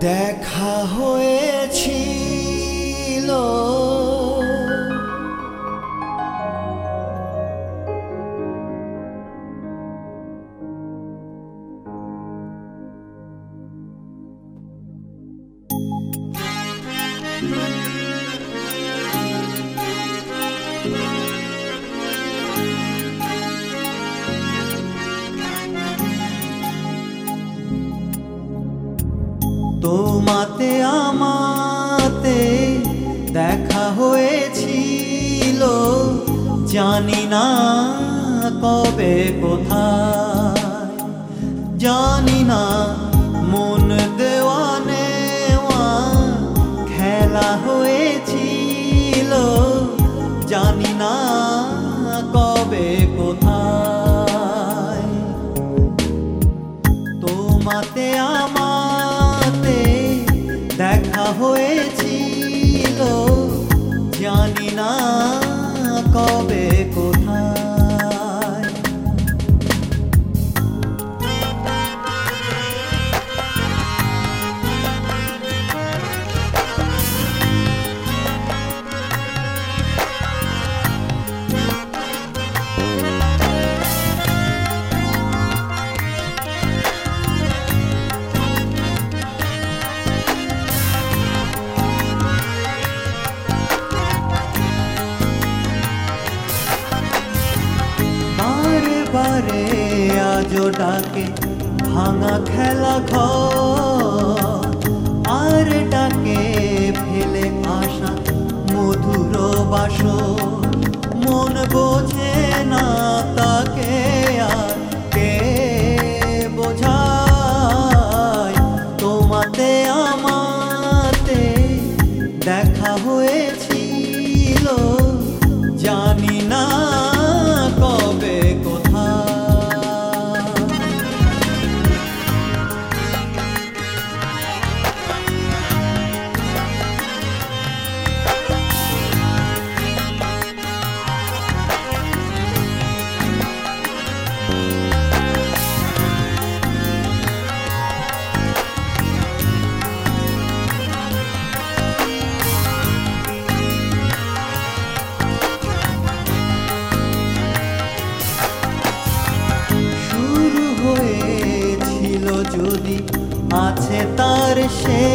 দেখা হয়েছিল তোমাতে আমাতে দেখা হয়েছিল, জানি না কবে কোথায়, জানি না মন দেওয়া নেওয়া খেলা হয়েছিল, জানি না কবে কোথায়। তোমাতে আমাতে দেখা হয়েছিল, জানি না কবে কোথায়। বারে আজও ডাকে ভাঙা খেলা ঘর, আর ডাকে ফেলে আসা মধুর বাসর। মন বোঝে না তাকে আর কে বোঝায়। তোমাতে আমাতে দেখা হয়েছিল, জানি না কবে কোথায়। যদি আছে তার সে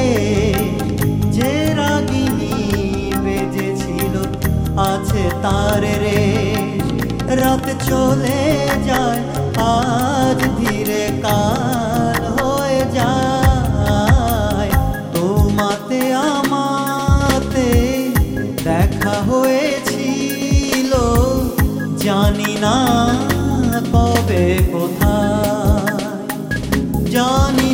যে রাগিনী বেজেছিল, আছে তার রে। রাত চলে যায় আজ ধীরে কাল হয়ে যায়। তোমাতে আমাতে দেখা হয়েছিল, জানি না কবে কোথায়, জানি